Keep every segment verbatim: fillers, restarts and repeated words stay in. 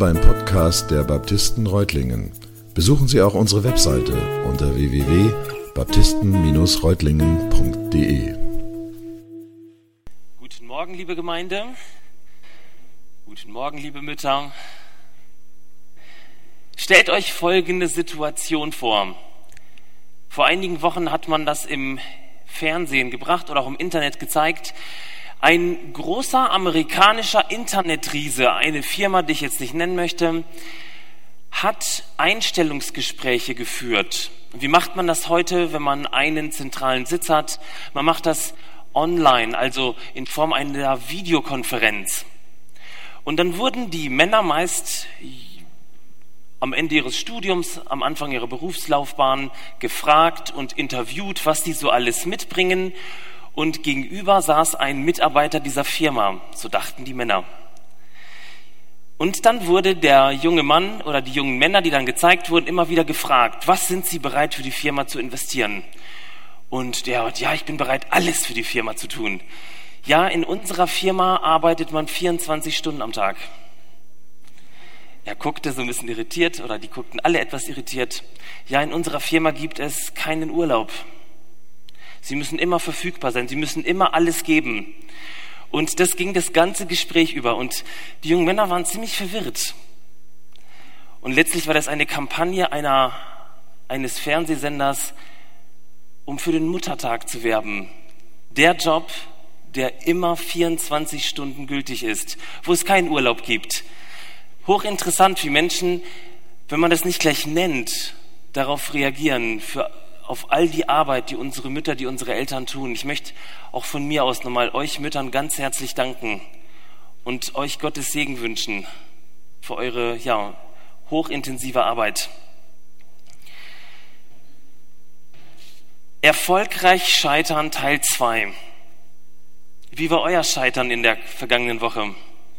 beim Podcast der Baptisten Reutlingen. Besuchen Sie auch unsere Webseite unter w w w punkt baptisten Bindestrich reutlingen punkt d e. Guten Morgen, liebe Gemeinde. Guten Morgen, liebe Mütter. Stellt euch folgende Situation vor. Vor einigen Wochen hat man das im Fernsehen gebracht oder auch im Internet gezeigt. Ein großer amerikanischer Internetriese, eine Firma, die ich jetzt nicht nennen möchte, hat Einstellungsgespräche geführt. Wie macht man das heute, wenn man einen zentralen Sitz hat? Man macht das online, also in Form einer Videokonferenz. Und dann wurden die Männer meist am Ende ihres Studiums, am Anfang ihrer Berufslaufbahn gefragt und interviewt, was die so alles mitbringen. Und gegenüber saß ein Mitarbeiter dieser Firma, so dachten die Männer. Und dann wurde der junge Mann oder die jungen Männer, die dann gezeigt wurden, immer wieder gefragt, was sind sie bereit für die Firma zu investieren? Und der, ja, ich bin bereit, alles für die Firma zu tun. Ja, in unserer Firma arbeitet man vierundzwanzig Stunden am Tag. Er guckte so ein bisschen irritiert, oder die guckten alle etwas irritiert. Ja, in unserer Firma gibt es keinen Urlaub. Sie müssen immer verfügbar sein, sie müssen immer alles geben. Und das ging das ganze Gespräch über. Und die jungen Männer waren ziemlich verwirrt. Und letztlich war das eine Kampagne einer, eines Fernsehsenders, um für den Muttertag zu werben. Der Job, der immer vierundzwanzig Stunden gültig ist, wo es keinen Urlaub gibt. Hochinteressant, wie Menschen, wenn man das nicht gleich nennt, darauf reagieren, für auf all die Arbeit, die unsere Mütter, die unsere Eltern tun. Ich möchte auch von mir aus nochmal euch Müttern ganz herzlich danken und euch Gottes Segen wünschen für eure ja, hochintensive Arbeit. Erfolgreich scheitern Teil zwei. Wie war euer Scheitern in der vergangenen Woche?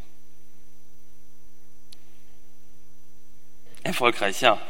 Erfolgreich, ja.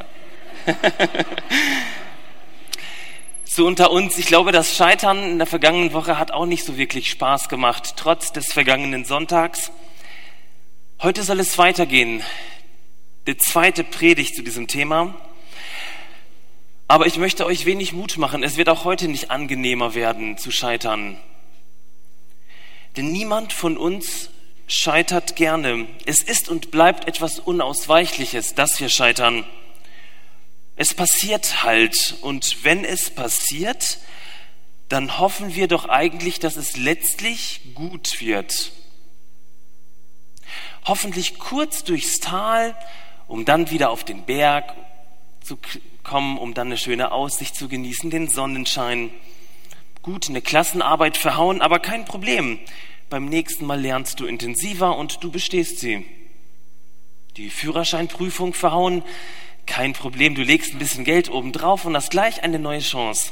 So unter uns, ich glaube, das Scheitern in der vergangenen Woche hat auch nicht so wirklich Spaß gemacht, trotz des vergangenen Sonntags. Heute soll es weitergehen, die zweite Predigt zu diesem Thema. Aber ich möchte euch wenig Mut machen, es wird auch heute nicht angenehmer werden zu scheitern. Denn niemand von uns scheitert gerne. Es ist und bleibt etwas Unausweichliches, dass wir scheitern. Es passiert halt, und wenn es passiert, dann hoffen wir doch eigentlich, dass es letztlich gut wird. Hoffentlich kurz durchs Tal, um dann wieder auf den Berg zu kommen, um dann eine schöne Aussicht zu genießen, den Sonnenschein. Gut, eine Klassenarbeit verhauen, aber kein Problem. Beim nächsten Mal lernst du intensiver und du bestehst sie. Die Führerscheinprüfung verhauen, kein Problem, du legst ein bisschen Geld obendrauf und hast gleich eine neue Chance.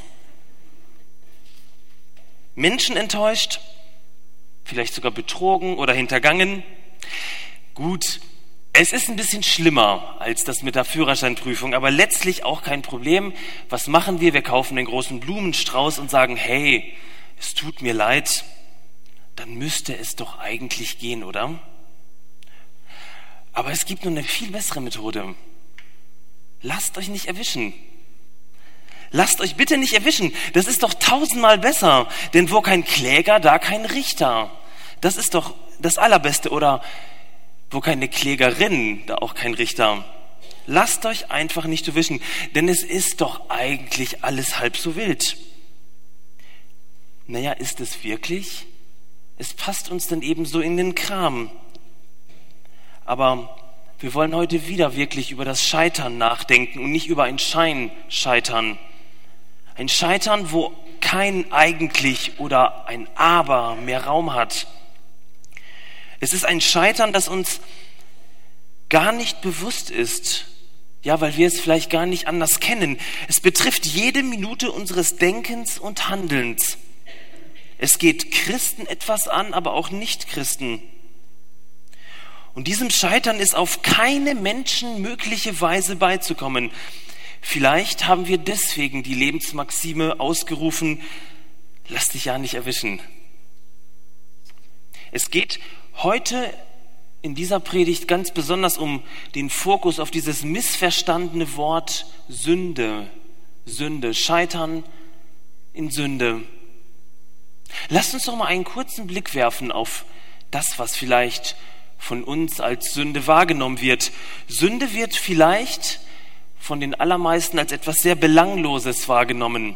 Menschen enttäuscht, vielleicht sogar betrogen oder hintergangen. Gut, es ist ein bisschen schlimmer als das mit der Führerscheinprüfung, aber letztlich auch kein Problem. Was machen wir? Wir kaufen den großen Blumenstrauß und sagen, hey, es tut mir leid, dann müsste es doch eigentlich gehen, oder? Aber es gibt nur eine viel bessere Methode. Lasst euch nicht erwischen. Lasst euch bitte nicht erwischen. Das ist doch tausendmal besser. Denn wo kein Kläger, da kein Richter. Das ist doch das Allerbeste. Oder wo keine Klägerin, da auch kein Richter. Lasst euch einfach nicht erwischen. Denn es ist doch eigentlich alles halb so wild. Naja, ist es wirklich? Es passt uns dann eben so in den Kram. Aber wir wollen heute wieder wirklich über das Scheitern nachdenken und nicht über ein Scheinscheitern. Ein Scheitern, wo kein eigentlich oder ein Aber mehr Raum hat. Es ist ein Scheitern, das uns gar nicht bewusst ist. Ja, weil wir es vielleicht gar nicht anders kennen. Es betrifft jede Minute unseres Denkens und Handelns. Es geht Christen etwas an, aber auch Nicht-Christen. Und diesem Scheitern ist auf keine menschenmögliche Weise beizukommen. Vielleicht haben wir deswegen die Lebensmaxime ausgerufen, lass dich ja nicht erwischen. Es geht heute in dieser Predigt ganz besonders um den Fokus auf dieses missverstandene Wort Sünde. Sünde, Scheitern in Sünde. Lasst uns doch mal einen kurzen Blick werfen auf das, was vielleicht von uns als Sünde wahrgenommen wird. Sünde wird vielleicht von den allermeisten als etwas sehr Belangloses wahrgenommen.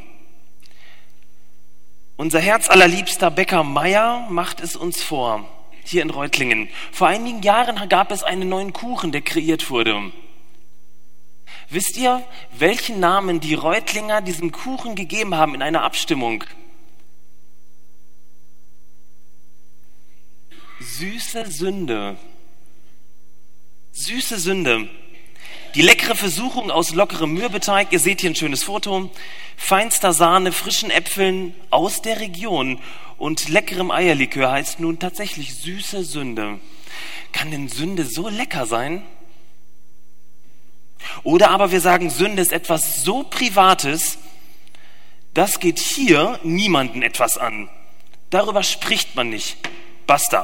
Unser herzallerliebster Bäcker Meier macht es uns vor, hier in Reutlingen. Vor einigen Jahren gab es einen neuen Kuchen, der kreiert wurde. Wisst ihr, welchen Namen die Reutlinger diesem Kuchen gegeben haben in einer Abstimmung? Süße Sünde. Süße Sünde. Die leckere Versuchung aus lockerem Mürbeteig, ihr seht hier ein schönes Foto, feinster Sahne, frischen Äpfeln aus der Region und leckerem Eierlikör heißt nun tatsächlich süße Sünde. Kann denn Sünde so lecker sein? Oder aber wir sagen, Sünde ist etwas so Privates, das geht hier niemanden etwas an. Darüber spricht man nicht. Basta.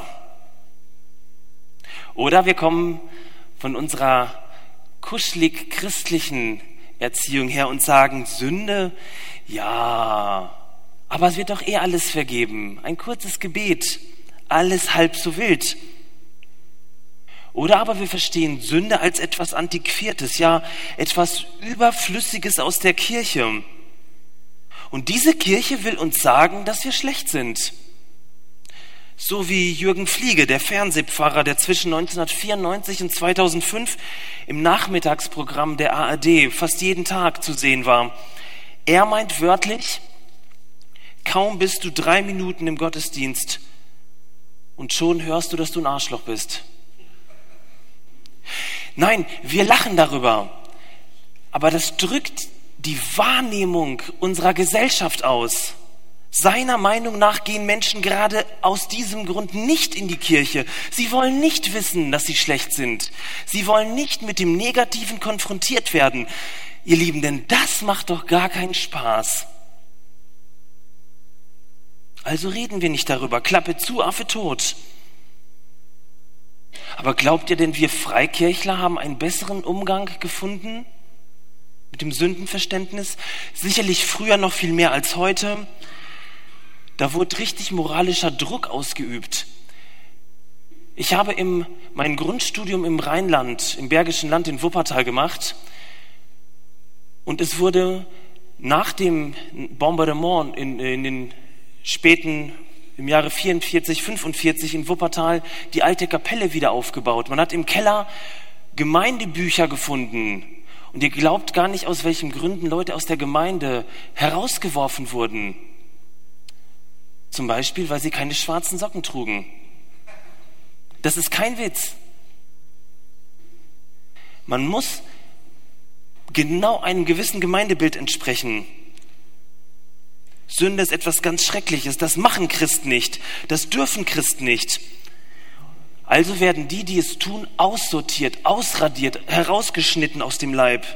Oder wir kommen von unserer kuschelig christlichen Erziehung her und sagen, Sünde, ja, aber es wird doch eh alles vergeben. Ein kurzes Gebet, alles halb so wild. Oder aber wir verstehen Sünde als etwas Antiquiertes, ja, etwas Überflüssiges aus der Kirche. Und diese Kirche will uns sagen, dass wir schlecht sind. So wie Jürgen Fliege, der Fernsehpfarrer, der zwischen neunzehnhundertvierundneunzig und zweitausendfünf im Nachmittagsprogramm der A R D fast jeden Tag zu sehen war. Er meint wörtlich, kaum bist du drei Minuten im Gottesdienst und schon hörst du, dass du ein Arschloch bist. Nein, wir lachen darüber, aber das drückt die Wahrnehmung unserer Gesellschaft aus. Seiner Meinung nach gehen Menschen gerade aus diesem Grund nicht in die Kirche. Sie wollen nicht wissen, dass sie schlecht sind. Sie wollen nicht mit dem Negativen konfrontiert werden. Ihr Lieben, denn das macht doch gar keinen Spaß. Also reden wir nicht darüber. Klappe zu, Affe tot. Aber glaubt ihr denn, wir Freikirchler haben einen besseren Umgang gefunden mit dem Sündenverständnis? Sicherlich früher noch viel mehr als heute. Da wurde richtig moralischer Druck ausgeübt. Ich habe im, mein Grundstudium im Rheinland, im Bergischen Land in Wuppertal gemacht und es wurde nach dem Bombardement in, in den späten, im Jahre vierundvierzig, fünfundvierzig in Wuppertal die alte Kapelle wieder aufgebaut. Man hat im Keller Gemeindebücher gefunden und ihr glaubt gar nicht, aus welchen Gründen Leute aus der Gemeinde herausgeworfen wurden. Zum Beispiel, weil sie keine schwarzen Socken trugen. Das ist kein Witz. Man muss genau einem gewissen Gemeindebild entsprechen. Sünde ist etwas ganz Schreckliches. Das machen Christen nicht. Das dürfen Christen nicht. Also werden die, die es tun, aussortiert, ausradiert, herausgeschnitten aus dem Leib.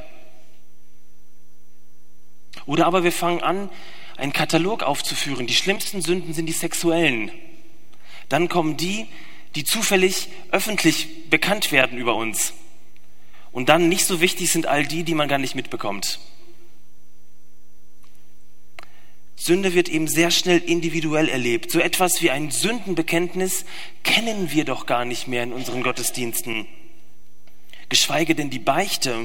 Oder aber wir fangen an, einen Katalog aufzuführen. Die schlimmsten Sünden sind die sexuellen. Dann kommen die, die zufällig öffentlich bekannt werden über uns. Und dann nicht so wichtig sind all die, die man gar nicht mitbekommt. Sünde wird eben sehr schnell individuell erlebt. So etwas wie ein Sündenbekenntnis kennen wir doch gar nicht mehr in unseren Gottesdiensten. Geschweige denn die Beichte.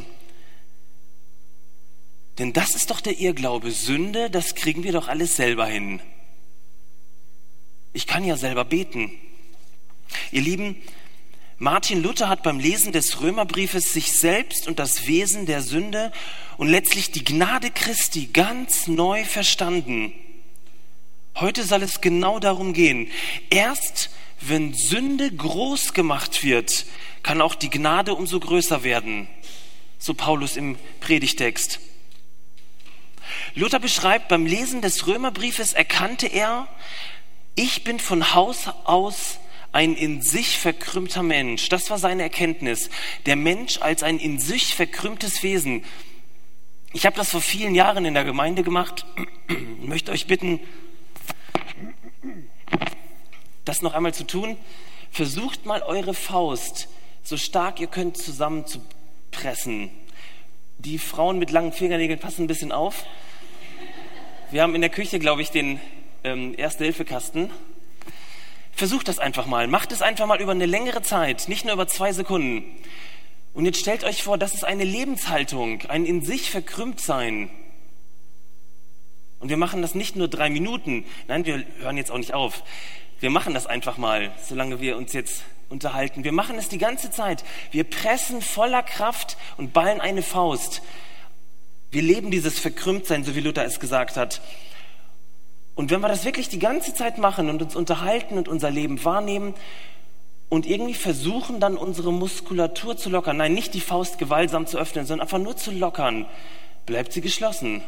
Denn das ist doch der Irrglaube. Sünde, das kriegen wir doch alles selber hin. Ich kann ja selber beten. Ihr Lieben, Martin Luther hat beim Lesen des Römerbriefes sich selbst und das Wesen der Sünde und letztlich die Gnade Christi ganz neu verstanden. Heute soll es genau darum gehen. Erst wenn Sünde groß gemacht wird, kann auch die Gnade umso größer werden. So Paulus im Predigtext. Luther beschreibt, beim Lesen des Römerbriefes erkannte er, ich bin von Haus aus ein in sich verkrümmter Mensch. Das war seine Erkenntnis. Der Mensch als ein in sich verkrümmtes Wesen. Ich habe das vor vielen Jahren in der Gemeinde gemacht. Ich möchte euch bitten, das noch einmal zu tun. Versucht mal eure Faust so stark ihr könnt zusammenzupressen. Die Frauen mit langen Fingernägeln passen ein bisschen auf. Wir haben in der Küche, glaube ich, den ähm, Erste-Hilfe-Kasten. Versucht das einfach mal. Macht es einfach mal über eine längere Zeit, nicht nur über zwei Sekunden. Und jetzt stellt euch vor, das ist eine Lebenshaltung, ein in sich verkrümmt sein. Und wir machen das nicht nur drei Minuten. Nein, wir hören jetzt auch nicht auf. Wir machen das einfach mal, solange wir uns jetzt unterhalten. Wir machen es die ganze Zeit. Wir pressen voller Kraft und ballen eine Faust. Wir leben dieses Verkrümmtsein, so wie Luther es gesagt hat. Und wenn wir das wirklich die ganze Zeit machen und uns unterhalten und unser Leben wahrnehmen und irgendwie versuchen, dann unsere Muskulatur zu lockern, nein, nicht die Faust gewaltsam zu öffnen, sondern einfach nur zu lockern, bleibt sie geschlossen.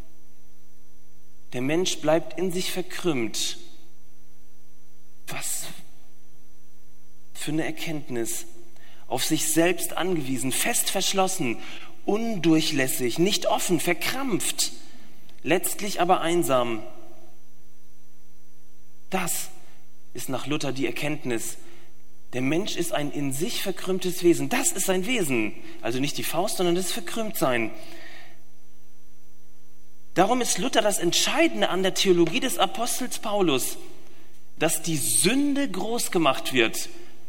Der Mensch bleibt in sich verkrümmt. Was für eine Erkenntnis. Auf sich selbst angewiesen, fest verschlossen, undurchlässig, nicht offen, verkrampft, letztlich aber einsam. Das ist nach Luther die Erkenntnis. Der Mensch ist ein in sich verkrümmtes Wesen. Das ist sein Wesen. Also nicht die Faust, sondern das Verkrümmtsein. Darum ist Luther das Entscheidende an der Theologie des Apostels Paulus, dass die Sünde groß gemacht wird.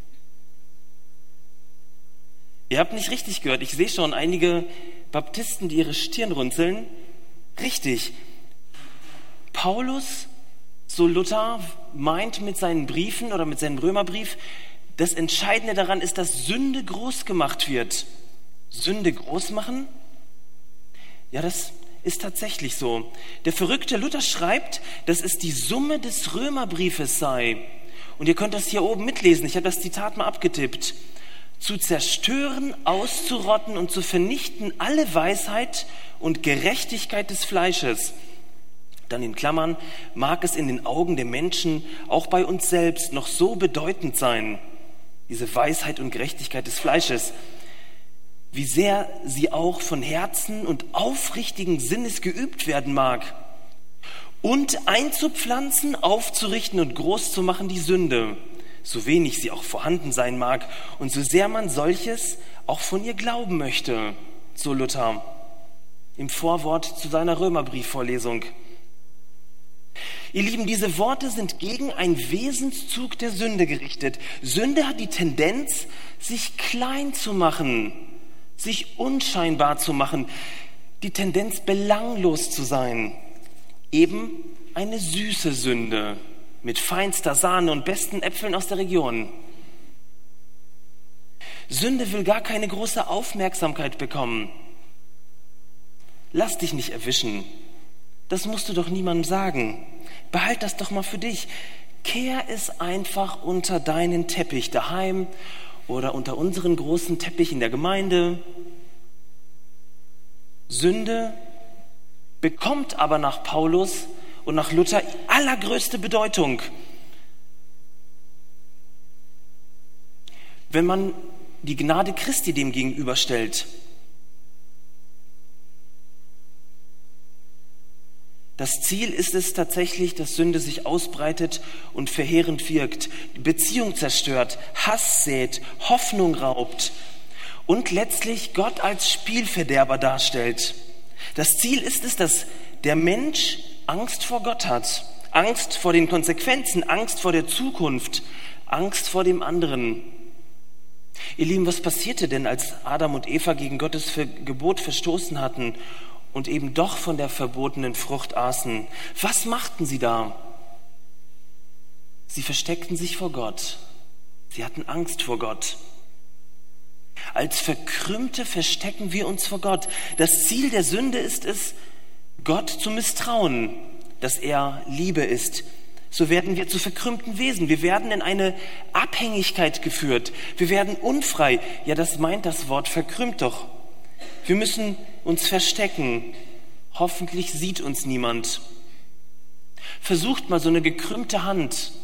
Ihr habt nicht richtig gehört. Ich sehe schon einige Baptisten, die ihre Stirn runzeln. Richtig. Paulus, so Luther, meint mit seinen Briefen oder mit seinem Römerbrief, das Entscheidende daran ist, dass Sünde groß gemacht wird. Sünde groß machen? Ja, das ist tatsächlich so. Der verrückte Luther schreibt, dass es die Summe des Römerbriefes sei. Und ihr könnt das hier oben mitlesen. Ich habe das Zitat mal abgetippt. Zu zerstören, auszurotten und zu vernichten alle Weisheit und Gerechtigkeit des Fleisches. Dann in Klammern, mag es in den Augen der Menschen, auch bei uns selbst, noch so bedeutend sein, diese Weisheit und Gerechtigkeit des Fleisches, wie sehr sie auch von Herzen und aufrichtigen Sinnes geübt werden mag, und einzupflanzen, aufzurichten und groß zu machen die Sünde, so wenig sie auch vorhanden sein mag und so sehr man solches auch von ihr glauben möchte, so Luther im Vorwort zu seiner Römerbriefvorlesung. Ihr Lieben, diese Worte sind gegen einen Wesenszug der Sünde gerichtet. Sünde hat die Tendenz, sich klein zu machen, sich unscheinbar zu machen, die Tendenz, belanglos zu sein. Eben eine süße Sünde mit feinster Sahne und besten Äpfeln aus der Region. Sünde will gar keine große Aufmerksamkeit bekommen. Lass dich nicht erwischen. Das musst du doch niemandem sagen. Behalt das doch mal für dich. Kehr es einfach unter deinen Teppich daheim oder unter unseren großen Teppich in der Gemeinde. Sünde bekommt aber nach Paulus und nach Luther allergrößte Bedeutung. Wenn man die Gnade Christi dem gegenüberstellt. Das Ziel ist es tatsächlich, dass Sünde sich ausbreitet und verheerend wirkt, die Beziehung zerstört, Hass sät, Hoffnung raubt und letztlich Gott als Spielverderber darstellt. Das Ziel ist es, dass der Mensch Angst vor Gott hat, Angst vor den Konsequenzen, Angst vor der Zukunft, Angst vor dem anderen. Ihr Lieben, was passierte denn, als Adam und Eva gegen Gottes Gebot verstoßen hatten und eben doch von der verbotenen Frucht aßen? Was machten sie da? Sie versteckten sich vor Gott. Sie hatten Angst vor Gott. Als Verkrümmte verstecken wir uns vor Gott. Das Ziel der Sünde ist es, Gott zu misstrauen, dass er Liebe ist. So werden wir zu verkrümmten Wesen. Wir werden in eine Abhängigkeit geführt. Wir werden unfrei. Ja, das meint das Wort verkrümmt doch. Wir müssen uns verstecken. Hoffentlich sieht uns niemand. Versucht mal so eine gekrümmte Hand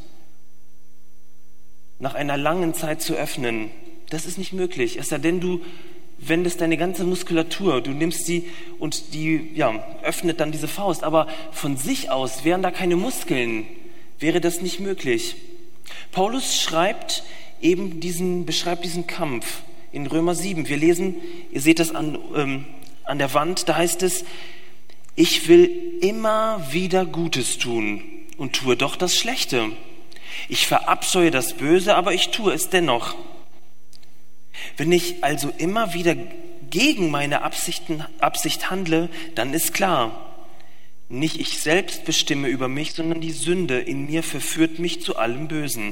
nach einer langen Zeit zu öffnen. Das ist nicht möglich. Es sei denn, du wendest deine ganze Muskulatur, du nimmst sie und die ja, öffnet dann diese Faust. Aber von sich aus wären da keine Muskeln, wäre das nicht möglich. Paulus schreibt eben diesen, beschreibt diesen Kampf in Römer sieben. Wir lesen, ihr seht das an, ähm, an der Wand, da heißt es, ich will immer wieder Gutes tun und tue doch das Schlechte. Ich verabscheue das Böse, aber ich tue es dennoch. Wenn ich also immer wieder gegen meine Absichten, Absicht handle, dann ist klar, nicht ich selbst bestimme über mich, sondern die Sünde in mir verführt mich zu allem Bösen.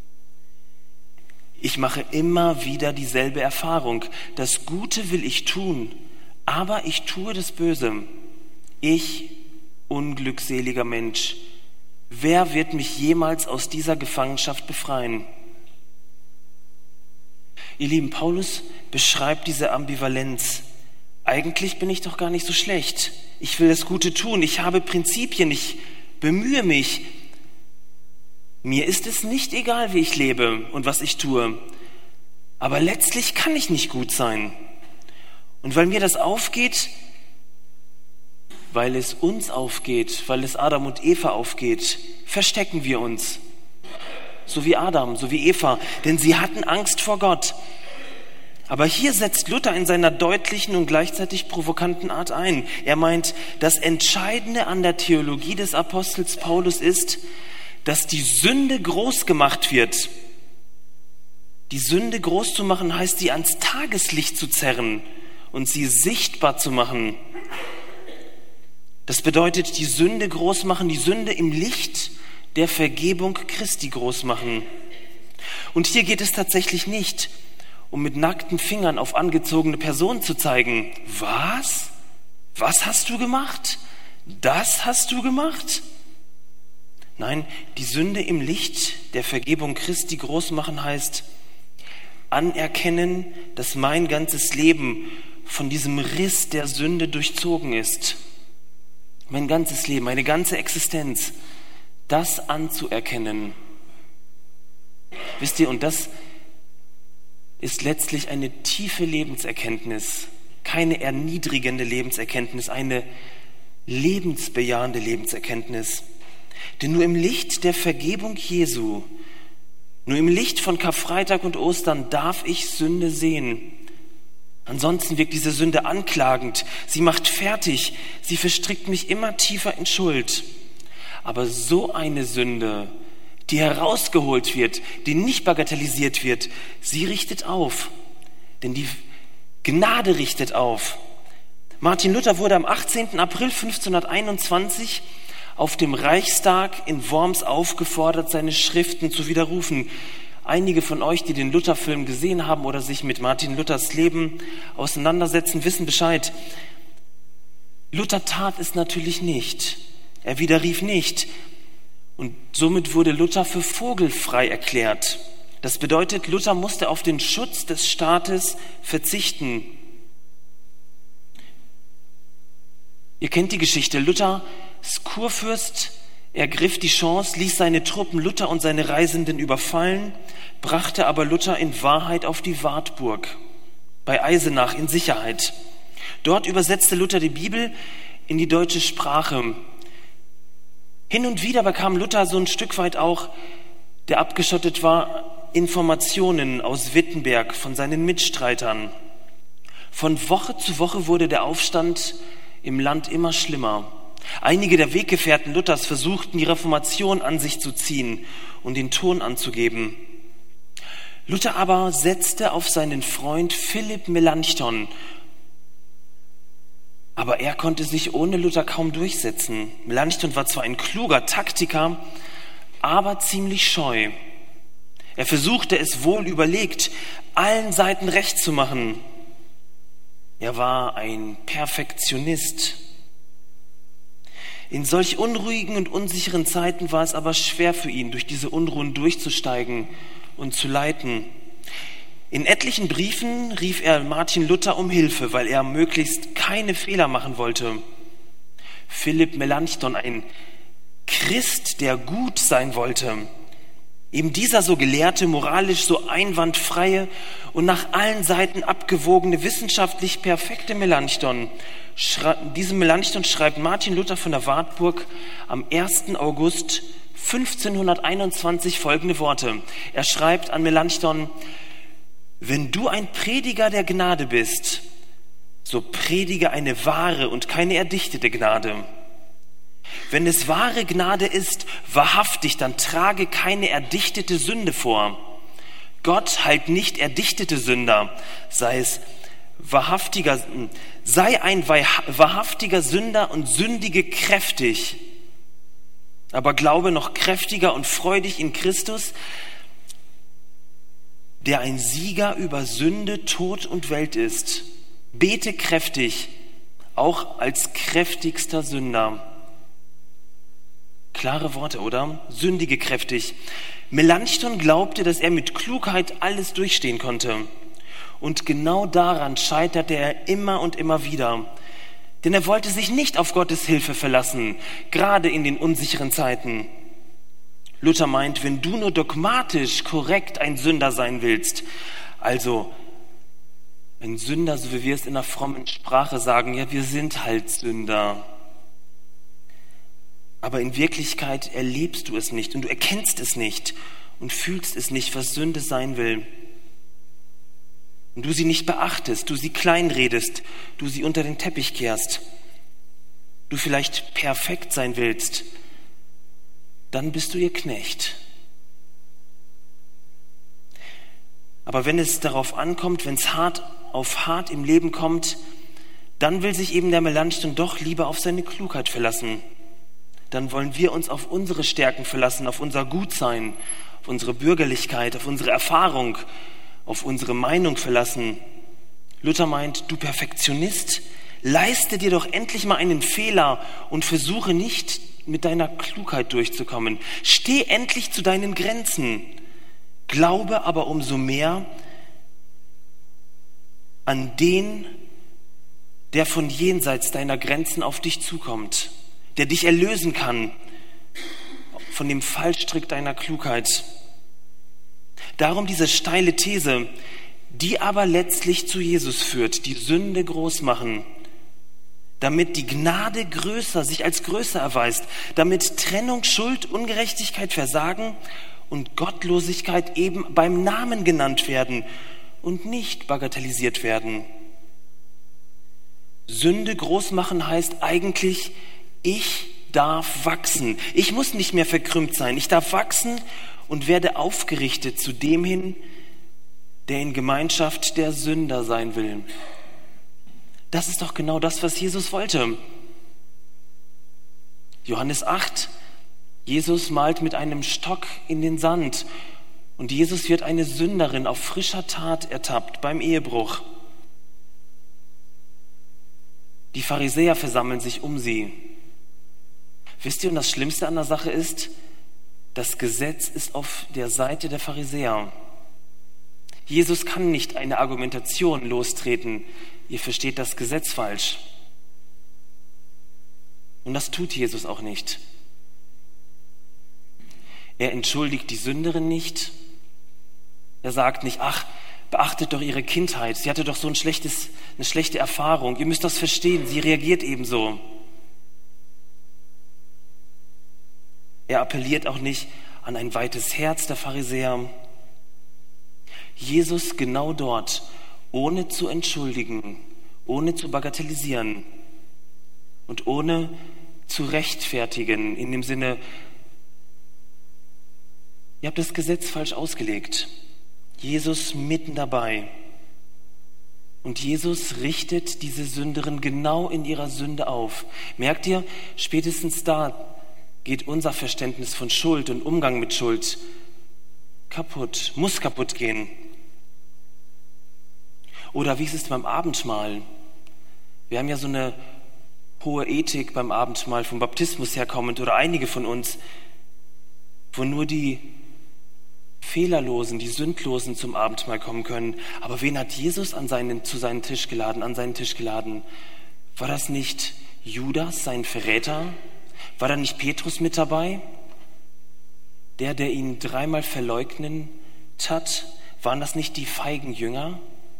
Ich mache immer wieder dieselbe Erfahrung. Das Gute will ich tun, aber ich tue das Böse. Ich, unglückseliger Mensch, wer wird mich jemals aus dieser Gefangenschaft befreien? Ihr Lieben, Paulus beschreibt diese Ambivalenz. Eigentlich bin ich doch gar nicht so schlecht. Ich will das Gute tun. Ich habe Prinzipien. Ich bemühe mich. Mir ist es nicht egal, wie ich lebe und was ich tue. Aber letztlich kann ich nicht gut sein. Und weil mir das aufgeht, weil es uns aufgeht, weil es Adam und Eva aufgeht, verstecken wir uns. So wie Adam, so wie Eva, denn sie hatten Angst vor Gott. Aber hier setzt Luther in seiner deutlichen und gleichzeitig provokanten Art ein. Er meint, das Entscheidende an der Theologie des Apostels Paulus ist, dass die Sünde groß gemacht wird. Die Sünde groß zu machen heißt, sie ans Tageslicht zu zerren und sie sichtbar zu machen. Das bedeutet, die Sünde groß machen, die Sünde im Licht der Vergebung Christi groß machen. Und hier geht es tatsächlich nicht, um mit nackten Fingern auf angezogene Personen zu zeigen. Was? Was hast du gemacht? Das hast du gemacht? Nein, die Sünde im Licht der Vergebung Christi groß machen heißt, anerkennen, dass mein ganzes Leben von diesem Riss der Sünde durchzogen ist. Mein ganzes Leben, meine ganze Existenz, das anzuerkennen. Wisst ihr, und das ist letztlich eine tiefe Lebenserkenntnis, keine erniedrigende Lebenserkenntnis, eine lebensbejahende Lebenserkenntnis. Denn nur im Licht der Vergebung Jesu, nur im Licht von Karfreitag und Ostern darf ich Sünde sehen. Ansonsten wirkt diese Sünde anklagend, sie macht fertig, sie verstrickt mich immer tiefer in Schuld. Aber so eine Sünde, die herausgeholt wird, die nicht bagatellisiert wird, sie richtet auf, denn die Gnade richtet auf. Martin Luther wurde am achtzehnten April fünfzehnhunderteinundzwanzig auf dem Reichstag in Worms aufgefordert, seine Schriften zu widerrufen. Einige von euch, die den Luther-Film gesehen haben oder sich mit Martin Luthers Leben auseinandersetzen, wissen Bescheid. Luther tat es natürlich nicht. Er widerrief nicht. Und somit wurde Luther für vogelfrei erklärt. Das bedeutet, Luther musste auf den Schutz des Staates verzichten. Ihr kennt die Geschichte. Luthers Kurfürst ergriff die Chance, ließ seine Truppen Luther und seine Reisenden überfallen, brachte aber Luther in Wahrheit auf die Wartburg bei Eisenach in Sicherheit. Dort übersetzte Luther die Bibel in die deutsche Sprache. Hin und wieder bekam Luther so ein Stück weit auch, der abgeschottet war, Informationen aus Wittenberg von seinen Mitstreitern. Von Woche zu Woche wurde der Aufstand im Land immer schlimmer. Einige der Weggefährten Luthers versuchten, die Reformation an sich zu ziehen und den Ton anzugeben. Luther aber setzte auf seinen Freund Philipp Melanchthon. Aber er konnte sich ohne Luther kaum durchsetzen. Melanchthon war zwar ein kluger Taktiker, aber ziemlich scheu. Er versuchte es wohl überlegt, allen Seiten recht zu machen. Er war ein Perfektionist. In solch unruhigen und unsicheren Zeiten war es aber schwer für ihn, durch diese Unruhen durchzusteigen und zu leiten. In etlichen Briefen rief er Martin Luther um Hilfe, weil er möglichst keine Fehler machen wollte. Philipp Melanchthon, ein Christ, der gut sein wollte, eben dieser so gelehrte, moralisch so einwandfreie und nach allen Seiten abgewogene, wissenschaftlich perfekte Melanchthon, diesem Melanchthon schreibt Martin Luther von der Wartburg am ersten August fünfzehnhunderteinundzwanzig folgende Worte. Er schreibt an Melanchthon: Wenn du ein Prediger der Gnade bist, so predige eine wahre und keine erdichtete Gnade. Wenn es wahre Gnade ist, wahrhaftig, dann trage keine erdichtete Sünde vor. Gott heilt nicht erdichtete Sünder, sei es wahrhaftiger, sei ein wahrhaftiger Sünder und sündige kräftig, aber glaube noch kräftiger und freudig in Christus, der ein Sieger über Sünde, Tod und Welt ist. Bete kräftig, auch als kräftigster Sünder. Klare Worte, oder? Sündige kräftig. Melanchthon glaubte, dass er mit Klugheit alles durchstehen konnte. Und genau daran scheiterte er immer und immer wieder. Denn er wollte sich nicht auf Gottes Hilfe verlassen, gerade in den unsicheren Zeiten. Luther meint, wenn du nur dogmatisch korrekt ein Sünder sein willst, also ein Sünder, so wie wir es in der frommen Sprache sagen, ja, wir sind halt Sünder. Aber in Wirklichkeit erlebst du es nicht und du erkennst es nicht und fühlst es nicht, was Sünde sein will. Und du sie nicht beachtest, du sie kleinredest, du sie unter den Teppich kehrst, du vielleicht perfekt sein willst, dann bist du ihr Knecht. Aber wenn es darauf ankommt, wenn es hart auf hart im Leben kommt, dann will sich eben der Melanchthon doch lieber auf seine Klugheit verlassen. Dann wollen wir uns auf unsere Stärken verlassen, auf unser Gutsein, auf unsere Bürgerlichkeit, auf unsere Erfahrung, auf unsere Meinung verlassen. Luther meint, du Perfektionist, leiste dir doch endlich mal einen Fehler und versuche nicht mit deiner Klugheit durchzukommen. Steh endlich zu deinen Grenzen. Glaube aber umso mehr an den, der von jenseits deiner Grenzen auf dich zukommt, der dich erlösen kann von dem Fallstrick deiner Klugheit. Darum diese steile These, die aber letztlich zu Jesus führt, die Sünde groß machen, damit die Gnade größer, sich als größer erweist, damit Trennung, Schuld, Ungerechtigkeit, Versagen und Gottlosigkeit eben beim Namen genannt werden und nicht bagatellisiert werden. Sünde groß machen heißt eigentlich, ich darf wachsen. Ich muss nicht mehr verkrümmt sein. Ich darf wachsen und werde aufgerichtet zu dem hin, der in Gemeinschaft der Sünder sein will. Das ist doch genau das, was Jesus wollte. Johannes acht, Jesus malt mit einem Stock in den Sand und Jesus wird eine Sünderin auf frischer Tat ertappt beim Ehebruch. Die Pharisäer versammeln sich um sie. Wisst ihr, und das Schlimmste an der Sache ist, das Gesetz ist auf der Seite der Pharisäer. Jesus kann nicht eine Argumentation lostreten. Ihr versteht das Gesetz falsch. Und das tut Jesus auch nicht. Er entschuldigt die Sünderin nicht. Er sagt nicht, ach, beachtet doch ihre Kindheit. Sie hatte doch so ein schlechtes, eine schlechte Erfahrung. Ihr müsst das verstehen. Sie reagiert ebenso. Er appelliert auch nicht an ein weites Herz der Pharisäer. Jesus genau dort, ohne zu entschuldigen, ohne zu bagatellisieren und ohne zu rechtfertigen, in dem Sinne, ihr habt das Gesetz falsch ausgelegt. Jesus mitten dabei. Und Jesus richtet diese Sünderin genau in ihrer Sünde auf. Merkt ihr, spätestens da geht unser Verständnis von Schuld und Umgang mit Schuld kaputt, muss kaputt gehen. Oder wie ist es beim Abendmahl? Wir haben ja so eine hohe Ethik beim Abendmahl, vom Baptismus herkommend, oder einige von uns, wo nur die Fehlerlosen, die Sündlosen zum Abendmahl kommen können. Aber wen hat Jesus an seinen, zu seinem Tisch geladen, an seinen Tisch geladen? War das nicht Judas, sein Verräter? War da nicht Petrus mit dabei? Der, der ihn dreimal verleugnen hat, waren das nicht die feigen Jünger?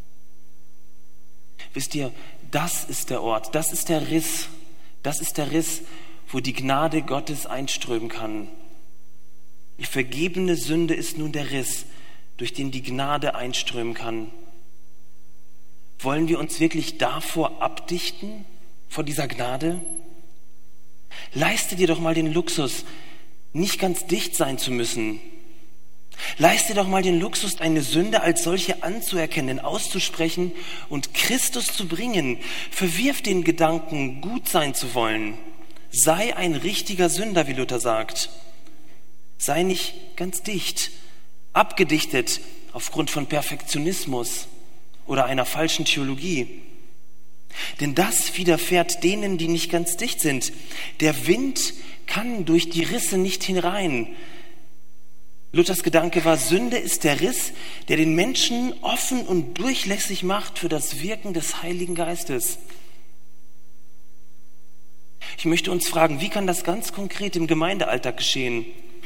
Wisst ihr, das ist der Ort, das ist der Riss, das ist der Riss, wo die Gnade Gottes einströmen kann. Die vergebene Sünde ist nun der Riss, durch den die Gnade einströmen kann. Wollen wir uns wirklich davor abdichten, vor dieser Gnade? Leiste dir doch mal den Luxus, nicht ganz dicht sein zu müssen. Leiste doch mal den Luxus, deine Sünde als solche anzuerkennen, auszusprechen und Christus zu bringen. Verwirf den Gedanken, gut sein zu wollen. Sei ein richtiger Sünder, wie Luther sagt. Sei nicht ganz dicht, abgedichtet aufgrund von Perfektionismus oder einer falschen Theologie. Denn das widerfährt denen, die nicht ganz dicht sind. Der Wind kann durch die Risse nicht hinein. Luthers Gedanke war, Sünde ist der Riss, der den Menschen offen und durchlässig macht für das Wirken des Heiligen Geistes. Ich möchte uns fragen, wie kann das ganz konkret im Gemeindealltag geschehen?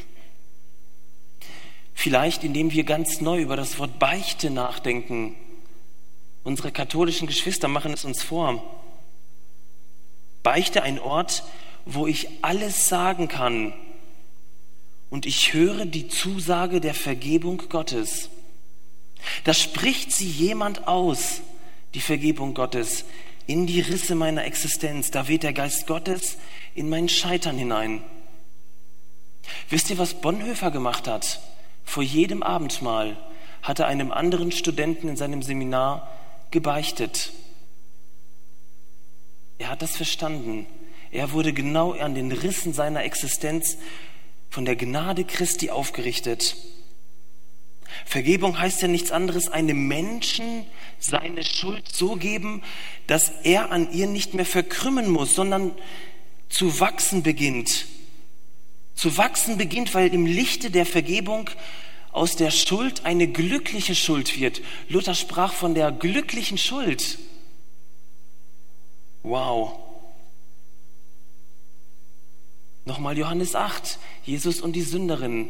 Vielleicht, indem wir ganz neu über das Wort Beichte nachdenken. Unsere katholischen Geschwister machen es uns vor. Beichte, ein Ort, wo ich alles sagen kann und ich höre die Zusage der Vergebung Gottes. Da spricht sie jemand aus, die Vergebung Gottes, in die Risse meiner Existenz. Da weht der Geist Gottes in mein Scheitern hinein. Wisst ihr, was Bonhoeffer gemacht hat? Vor jedem Abendmahl hat er einem anderen Studenten in seinem Seminar gebeichtet. Er hat das verstanden. Er wurde genau an den Rissen seiner Existenz von der Gnade Christi aufgerichtet. Vergebung heißt ja nichts anderes, einem Menschen seine Schuld so geben, dass er an ihr nicht mehr verkrümmen muss, sondern zu wachsen beginnt. Zu wachsen beginnt, weil im Lichte der Vergebung aus der Schuld eine glückliche Schuld wird. Luther sprach von der glücklichen Schuld. Wow. Nochmal Johannes acht, Jesus und die Sünderin.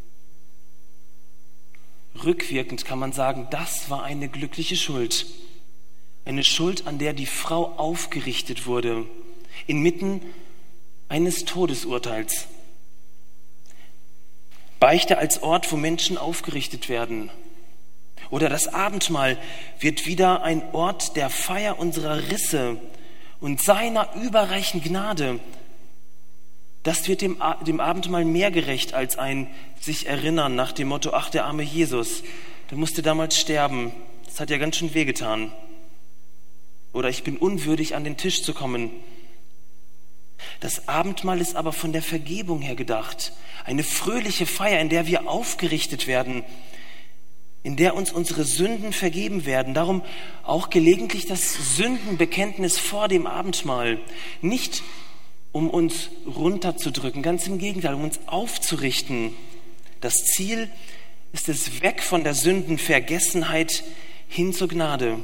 Rückwirkend kann man sagen, das war eine glückliche Schuld. Eine Schuld, an der die Frau aufgerichtet wurde, inmitten eines Todesurteils. Beichte als Ort, wo Menschen aufgerichtet werden. Oder das Abendmahl wird wieder ein Ort der Feier unserer Risse und seiner überreichen Gnade. Das wird dem, dem Abendmahl mehr gerecht als ein sich erinnern nach dem Motto, ach, der arme Jesus, der musste damals sterben. Das hat ja ganz schön wehgetan. Oder ich bin unwürdig, an den Tisch zu kommen. Das Abendmahl ist aber von der Vergebung her gedacht. Eine fröhliche Feier, in der wir aufgerichtet werden, in der uns unsere Sünden vergeben werden. Darum auch gelegentlich das Sündenbekenntnis vor dem Abendmahl. Nicht um uns runterzudrücken, ganz im Gegenteil, um uns aufzurichten. Das Ziel ist es weg von der Sündenvergessenheit hin zur Gnade.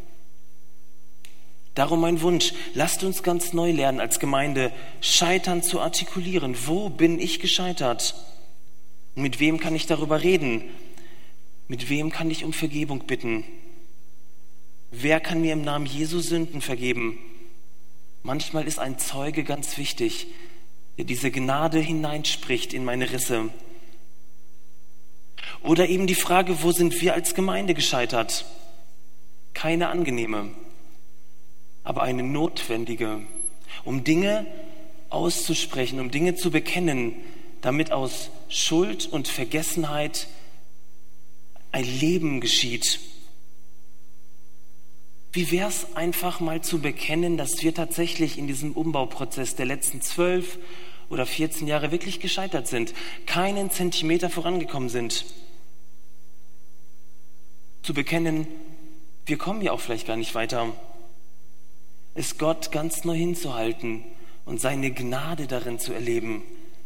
Darum mein Wunsch, lasst uns ganz neu lernen als Gemeinde, Scheitern zu artikulieren. Wo bin ich gescheitert? Mit wem kann ich darüber reden? Mit wem kann ich um Vergebung bitten? Wer kann mir im Namen Jesu Sünden vergeben? Manchmal ist ein Zeuge ganz wichtig, der diese Gnade hineinspricht in meine Risse. Oder eben die Frage, wo sind wir als Gemeinde gescheitert? Keine angenehme, aber eine notwendige, um Dinge auszusprechen, um Dinge zu bekennen, damit aus Schuld und Vergessenheit ein Leben geschieht. Wie wäre es einfach mal zu bekennen, dass wir tatsächlich in diesem Umbauprozess der letzten zwölf oder vierzehn Jahre wirklich gescheitert sind, keinen Zentimeter vorangekommen sind. Zu bekennen, wir kommen ja auch vielleicht gar nicht weiter. Es Gott ganz neu hinzuhalten und seine Gnade darin zu erleben.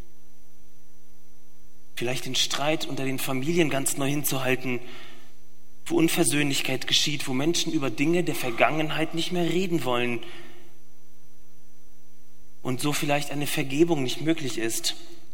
Vielleicht den Streit unter den Familien ganz neu hinzuhalten, wo Unversöhnlichkeit geschieht, wo Menschen über Dinge der Vergangenheit nicht mehr reden wollen und so vielleicht eine Vergebung nicht möglich ist.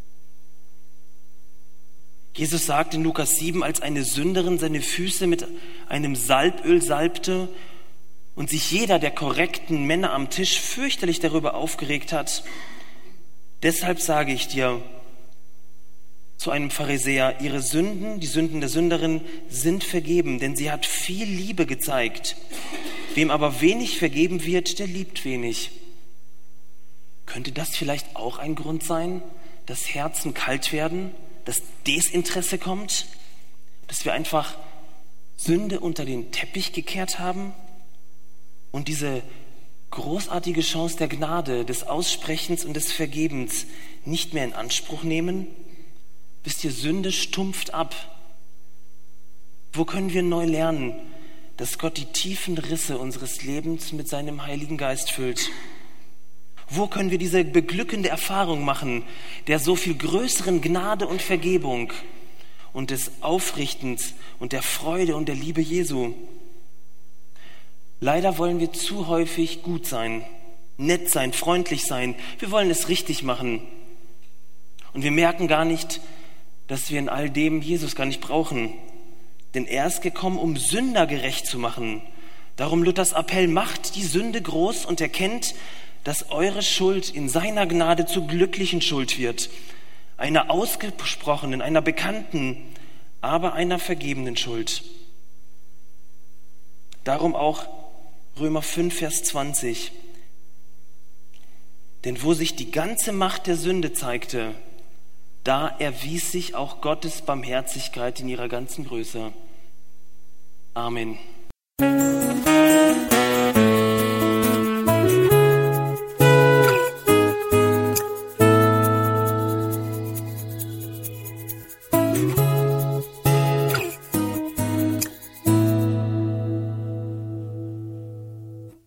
Jesus sagt in Lukas sieben, als eine Sünderin seine Füße mit einem Salböl salbte und sich jeder der korrekten Männer am Tisch fürchterlich darüber aufgeregt hat, deshalb sage ich dir, zu einem Pharisäer, ihre Sünden, die Sünden der Sünderin, sind vergeben, denn sie hat viel Liebe gezeigt. Wem aber wenig vergeben wird, der liebt wenig. Könnte das vielleicht auch ein Grund sein, dass Herzen kalt werden, dass Desinteresse kommt, dass wir einfach Sünde unter den Teppich gekehrt haben und diese großartige Chance der Gnade, des Aussprechens und des Vergebens nicht mehr in Anspruch nehmen? Wisst ihr, Sünde stumpft ab. Wo können wir neu lernen, dass Gott die tiefen Risse unseres Lebens mit seinem Heiligen Geist füllt? Wo können wir diese beglückende Erfahrung machen, der so viel größeren Gnade und Vergebung und des Aufrichtens und der Freude und der Liebe Jesu? Leider wollen wir zu häufig gut sein, nett sein, freundlich sein. Wir wollen es richtig machen. Und wir merken gar nicht, dass wir in all dem Jesus gar nicht brauchen. Denn er ist gekommen, um Sünder gerecht zu machen. Darum Luthers Appell: macht die Sünde groß und erkennt, dass eure Schuld in seiner Gnade zur glücklichen Schuld wird. Einer ausgesprochenen, einer bekannten, aber einer vergebenen Schuld. Darum auch Römer fünf, Vers zwanzig. Denn wo sich die ganze Macht der Sünde zeigte, da erwies sich auch Gottes Barmherzigkeit in ihrer ganzen Größe. Amen.